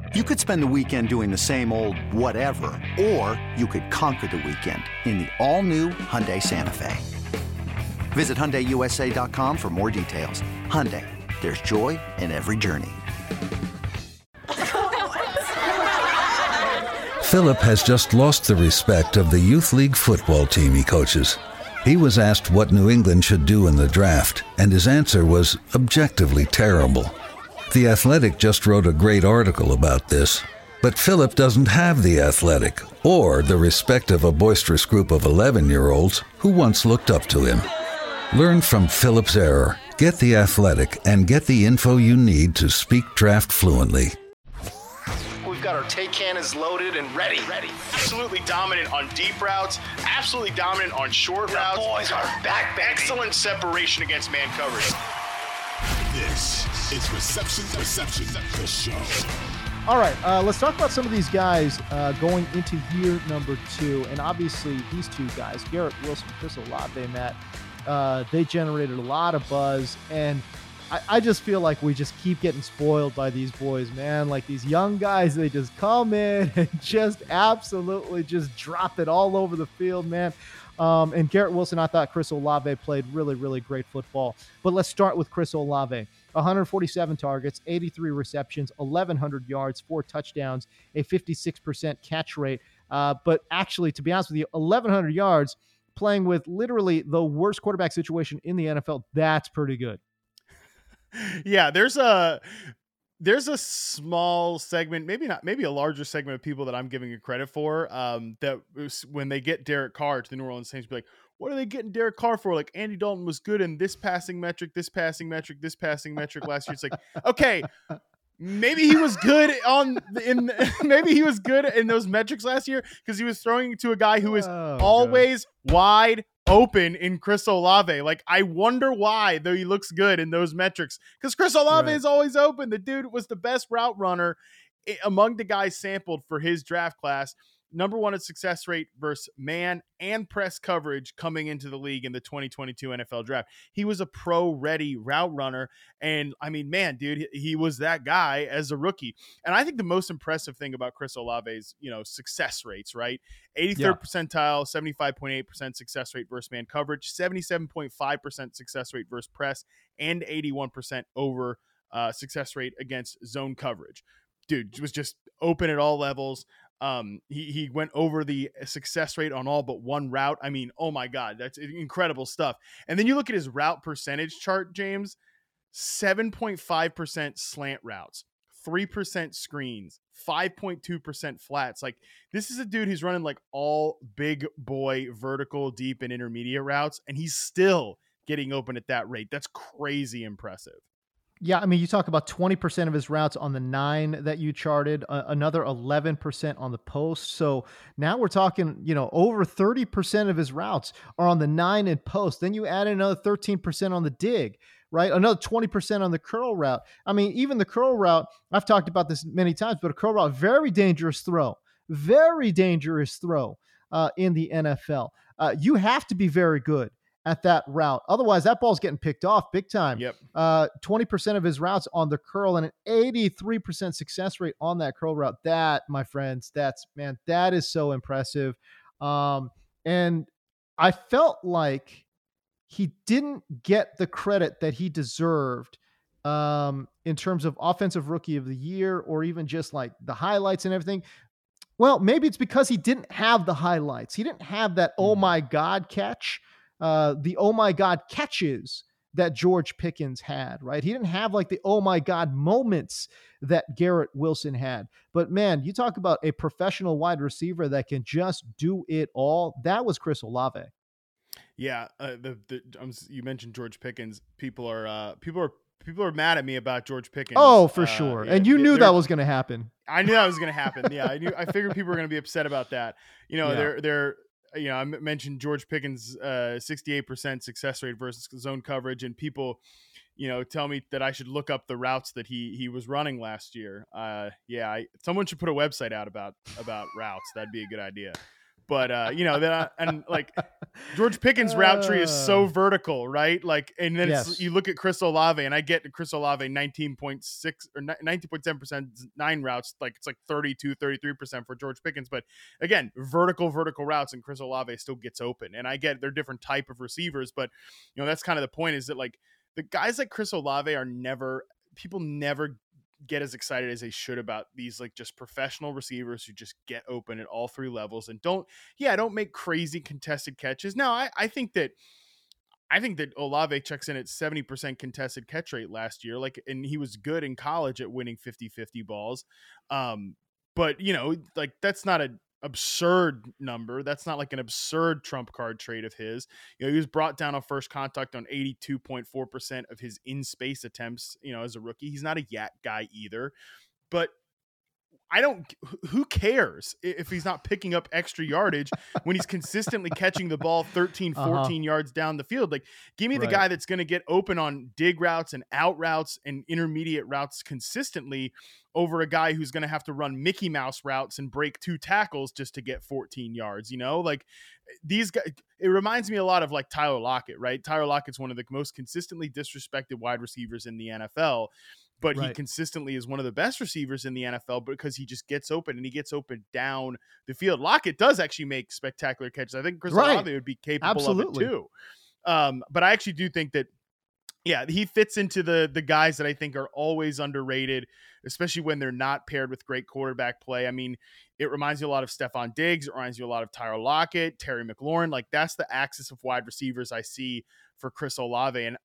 You could spend the weekend doing the same old whatever, or you could conquer the weekend in the all-new Hyundai Santa Fe. Visit HyundaiUSA.com for more details. Hyundai, there's joy in every journey. Philip has just lost the respect of the youth league football team he coaches. He was asked what New England should do in the draft, and his answer was objectively terrible. The Athletic just wrote a great article about this, but Philip doesn't have the Athletic or the respect of a boisterous group of 11-year-olds who once looked up to him. Learn from Philip's error, get the Athletic, and get the info you need to speak draft fluently. We've got our take cannons loaded and ready. Absolutely dominant on deep routes. Absolutely dominant on short routes. The boys are back, baby. Excellent separation against man coverage. This is Reception, the show. All right, let's talk about some of these guys going into year number 2. And obviously, these two guys, Garrett Wilson, Chris Olave, Matt, they generated a lot of buzz. And I just feel like we just keep getting spoiled by these boys, man. Like these young guys, they just come in and just absolutely just drop it all over the field, man. And Garrett Wilson, I thought Chris Olave played really, really great football. But let's start with Chris Olave. 147 targets, 83 receptions, 1,100 yards, 4 touchdowns, a 56% catch rate. But actually, to be honest with you, 1,100 yards playing with literally the worst quarterback situation in the NFL, that's pretty good. Yeah, there's a small segment, maybe a larger segment of people that I'm giving you credit for. That when they get Derek Carr to the New Orleans Saints, be like, what are they getting Derek Carr for? Like Andy Dalton was good in this passing metric last year. It's like, okay, maybe he was good maybe he was good in those metrics last year because he was throwing to a guy who is always wide open in Chris Olave. Like, I wonder why, though he looks good in those metrics, because Chris Olave is always open. The dude was the best route runner among the guys sampled for his draft class. Number 1 in success rate versus man and press coverage coming into the league in the 2022 NFL draft. He was a pro-ready route runner. And I mean, man, dude, he was that guy as a rookie. And I think the most impressive thing about Chris Olave's, success rates, right? 83rd percentile, 75.8% success rate versus man coverage, 77.5% success rate versus press, and 81% over success rate against zone coverage. Dude was just open at all levels. He went over the success rate on all but one route. I mean, oh my God, that's incredible stuff. And then you look at his route percentage chart, James, 7.5% slant routes, 3% screens, 5.2% flats. Like, this is a dude who's running like all big boy vertical, deep and intermediate routes, and he's still getting open at that rate. That's crazy impressive. Yeah, I mean, you talk about 20% of his routes on the 9 that you charted, another 11% on the post. So now we're talking, over 30% of his routes are on the 9 and post. Then you add in another 13% on the dig, right? Another 20% on the curl route. I mean, even the curl route, I've talked about this many times, but a curl route, very dangerous throw in the NFL. You have to be very good at that route. Otherwise, that ball's getting picked off big time. Yep. 20% of his routes on the curl and an 83% success rate on that curl route. That, my friends, that is so impressive. And I felt like he didn't get the credit that he deserved in terms of offensive rookie of the year, or even just like the highlights and everything. Well, maybe it's because he didn't have the highlights. He didn't have that, oh my God catch. The oh my God catches that George Pickens had, right? He didn't have like the oh my God moments that Garrett Wilson had. But man, you talk about a professional wide receiver that can just do it all. That was Chris Olave. Yeah, you mentioned George Pickens. People are mad at me about George Pickens. Oh, for sure. And you knew that was going to happen. I knew that was going to happen. Yeah, I figured people were going to be upset about that. I mentioned George Pickens' 68% success rate versus zone coverage, and people, tell me that I should look up the routes that he was running last year. Someone should put a website out about routes. That'd be a good idea. But and like George Pickens' route tree is so vertical, right? Like, and then you look at Chris Olave, and I get Chris Olave 19.6 or 19.7% 9 routes, like it's like 33% for George Pickens. But again, vertical routes, and Chris Olave still gets open. And I get they're different type of receivers, but that's kind of the point, is that like the guys like Chris Olave people never get as excited as they should about these like just professional receivers who just get open at all 3 levels and don't make crazy contested catches. Now, I think that Olave checks in at 70% contested catch rate last year, and he was good in college at winning 50-50 balls. But like that's not an absurd number. That's not like an absurd trump card trait of his. He was brought down on first contact on 82.4% of his in-space attempts, as a rookie. He's not a yak guy either, but who cares if he's not picking up extra yardage when he's consistently catching the ball 13, 14 yards down the field? Like, give me the guy that's going to get open on dig routes and out routes and intermediate routes consistently over a guy who's going to have to run Mickey Mouse routes and break 2 tackles just to get 14 yards, like these guys. It reminds me a lot of like Tyler Lockett, right? Tyler Lockett's one of the most consistently disrespected wide receivers in the NFL. But he consistently is one of the best receivers in the NFL because he just gets open, and he gets open down the field. Lockett does actually make spectacular catches. I think Chris Olave would be capable of it too. But I actually do think that, he fits into the guys that I think are always underrated, especially when they're not paired with great quarterback play. I mean, it reminds you a lot of Stephon Diggs. It reminds you a lot of Tyler Lockett, Terry McLaurin. Like, that's the axis of wide receivers I see for Chris Olave. And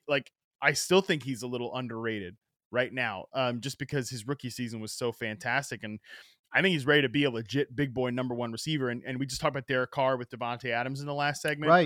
I still think he's a little underrated right now, just because his rookie season was so fantastic. And I think he's ready to be a legit big boy number 1 receiver. And we just talked about Derek Carr with Devontae Adams in the last segment. Right.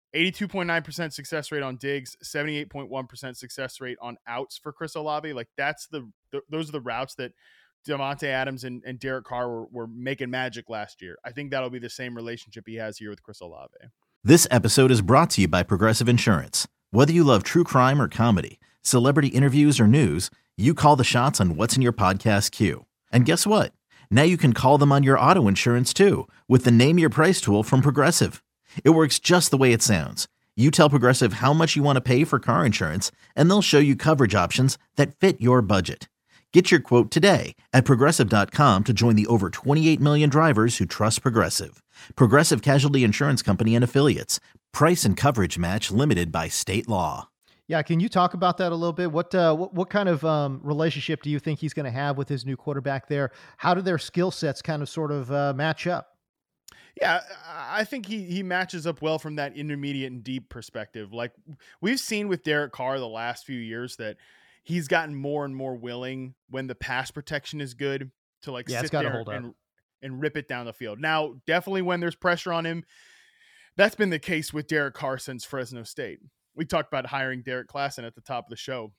82.9% success rate on Diggs, 78.1% success rate on outs for Chris Olave. Like, those are the routes that Devontae Adams and Derek Carr were making magic last year. I think that'll be the same relationship he has here with Chris Olave. This episode is brought to you by Progressive Insurance. Whether you love true crime or comedy, celebrity interviews or news, you call the shots on what's in your podcast queue. And guess what? Now you can call them on your auto insurance too, with the Name Your Price tool from Progressive. It works just the way it sounds. You tell Progressive how much you want to pay for car insurance, and they'll show you coverage options that fit your budget. Get your quote today at Progressive.com to join the over 28 million drivers who trust Progressive. Progressive Casualty Insurance Company and Affiliates. Price and coverage match limited by state law. Yeah, can you talk about that a little bit? What kind of relationship do you think he's going to have with his new quarterback there? How do their skill sets kind of sort of match up? Yeah, I think he matches up well from that intermediate and deep perspective. Like we've seen with Derek Carr the last few years that he's gotten more and more willing when the pass protection is good to like sit there and rip it down the field. Now, definitely when there's pressure on him, that's been the case with Derek Carr since Fresno State. We talked about hiring Derek Klassen at the top of the show.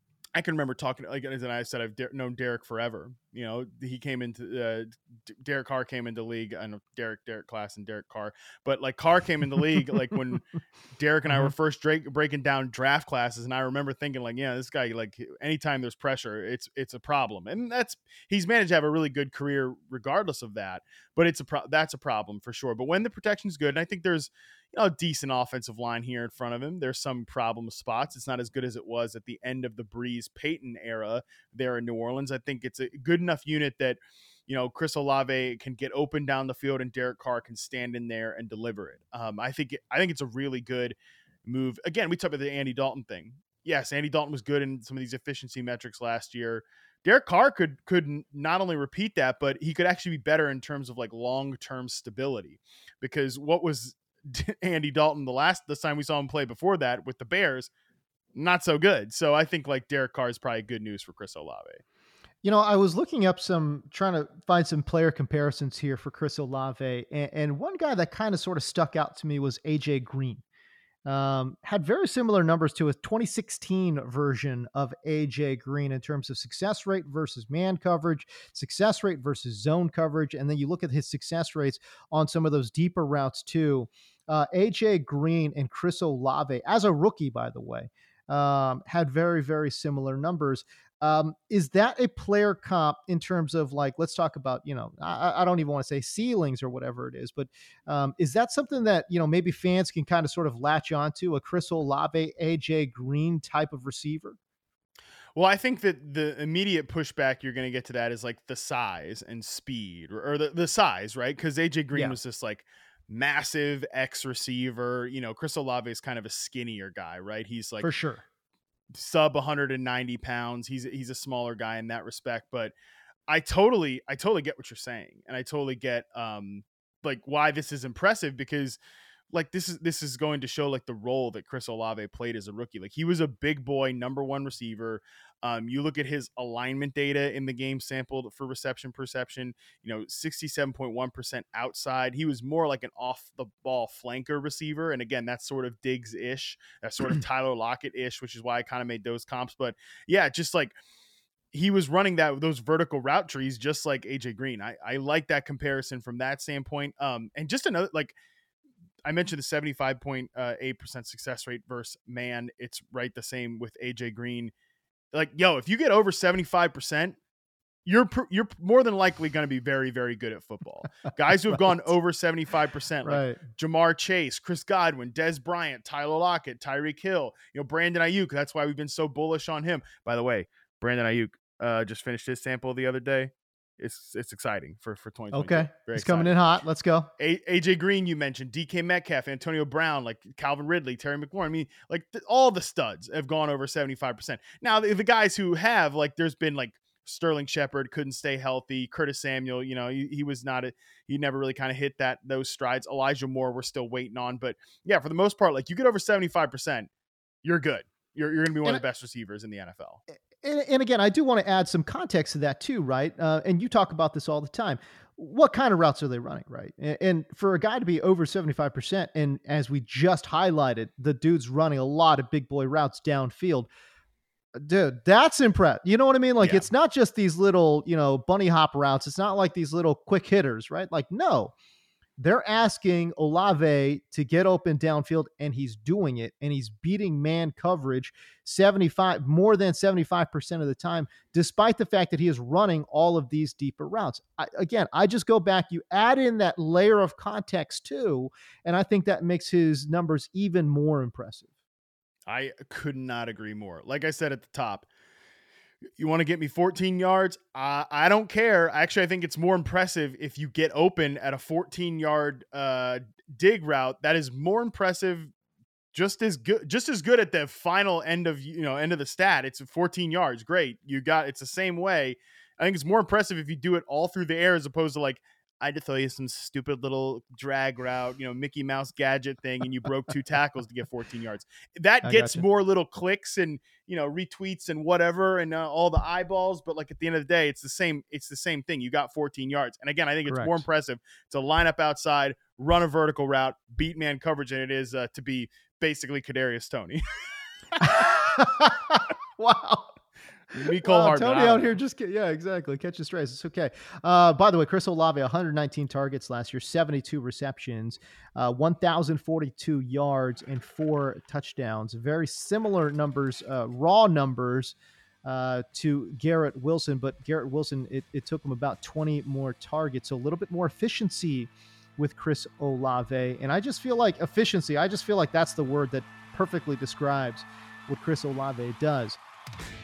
I can remember talking, like as I said, I've known Derek forever. You know, he came into Derek Carr came into league. I know Derek Klassen, Derek Carr, but like Carr came into league like when Derek and I were first breaking down draft classes, and I remember thinking like, yeah, this guy, like anytime there's pressure, it's a problem, and he's managed to have a really good career regardless of that. But that's a problem for sure. But when the protection's good, and I think there's a decent offensive line here in front of him. There's some problem spots. It's not as good as it was at the end of the Breeze Payton era there in New Orleans. I think it's a good enough unit that, Chris Olave can get open down the field and Derek Carr can stand in there and deliver it. I think it's a really good move. Again, we talked about the Andy Dalton thing. Yes, Andy Dalton was good in some of these efficiency metrics last year. Derek Carr could not only repeat that, but he could actually be better in terms of like long-term stability, because what was Andy Dalton the time we saw him play before that with the Bears, not so good. So I think like Derek Carr is probably good news for Chris Olave. I was looking up trying to find some player comparisons here for Chris Olave. And one guy that kind of sort of stuck out to me was AJ Green. Had very similar numbers to a 2016 version of AJ Green in terms of success rate versus man coverage, success rate versus zone coverage. And then you look at his success rates on some of those deeper routes too. AJ Green and Chris Olave, as a rookie, by the way, had very, very similar numbers. Is that a player comp in terms of like, let's talk about, I don't even want to say ceilings or whatever it is, but is that something that, maybe fans can kind of sort of latch onto, a Chris Olave, AJ Green type of receiver? Well, I think that the immediate pushback you're going to get to that is like the size and speed, or the size, right? Because AJ Green was this like massive X receiver. Chris Olave is kind of a skinnier guy, right? He's like, for sure, sub 190 pounds. He's a smaller guy in that respect, but I totally get what you're saying. And I totally get like why this is impressive, because like this is going to show like the role that Chris Olave played as a rookie. Like he was a big boy, number one receiver. You look at his alignment data in the game sampled for reception perception, 67.1% outside. He was more like an off the ball flanker receiver. And again, that's sort of Diggs-ish, that's sort of Tyler Lockett-ish, which is why I kind of made those comps. But yeah, just like he was running those vertical route trees, just like AJ Green. I like that comparison from that standpoint. And just another, like, I mentioned the 75.8% success rate versus man. It's right the same with AJ Green. Like, if you get over 75%, you're more than likely going to be very, very good at football. Guys who have gone over 75%, like Jamar Chase, Chris Godwin, Dez Bryant, Tyler Lockett, Tyreek Hill, Brandon Ayuk. That's why we've been so bullish on him. By the way, Brandon Ayuk just finished his sample the other day. It's exciting for 2022. Okay. He's coming in hot. Let's go. AJ Green, you mentioned, DK Metcalf, Antonio Brown, like Calvin Ridley, Terry McLaurin. I mean, like all the studs have gone over 75%. Now the guys who have, like, there's been like Sterling Shepard couldn't stay healthy. Curtis Samuel, he was not he never really kind of hit those strides. Elijah Moore, we're still waiting on, but yeah, for the most part, like you get over 75%, you're good. You're going to be one of the best receivers in the NFL. And again, I do want to add some context to that too, right? And you talk about this all the time. What kind of routes are they running, right? And for a guy to be over 75%, and as we just highlighted, the dude's running a lot of big boy routes downfield. Dude, that's impressive. You know what I mean? Like, It's not just these little, bunny hop routes. It's not like these little quick hitters, right? Like, no. They're asking Olave to get open downfield, and he's doing it, and he's beating man coverage more than 75% of the time, despite the fact that he is running all of these deeper routes. I just go back, you add in that layer of context too, and I think that makes his numbers even more impressive. I could not agree more. Like I said at the top, you want to get me 14 yards? I don't care. Actually, I think it's more impressive if you get open at a 14-yard dig route. That is more impressive. Just as good at the final end of the stat. It's 14 yards. Great. It's the same way. I think it's more impressive if you do it all through the air as opposed to like, I had to throw you some stupid little drag route, Mickey Mouse gadget thing, and you broke 2 tackles to get 14 yards. That gets more little clicks and, retweets and whatever, and all the eyeballs. But like at the end of the day, it's the same thing. You got 14 yards. And again, I think it's more impressive to line up outside, run a vertical route, beat man coverage than it is to be basically Kadarius Toney. Wow. Tony out here exactly. Catching strays. It's okay. By the way, Chris Olave, 119 targets last year, 72 receptions, 1,042 yards, and 4 touchdowns. Very similar numbers, raw numbers to Garrett Wilson, but Garrett Wilson, it took him about 20 more targets, so a little bit more efficiency with Chris Olave. And I just feel like efficiency, that's the word that perfectly describes what Chris Olave does.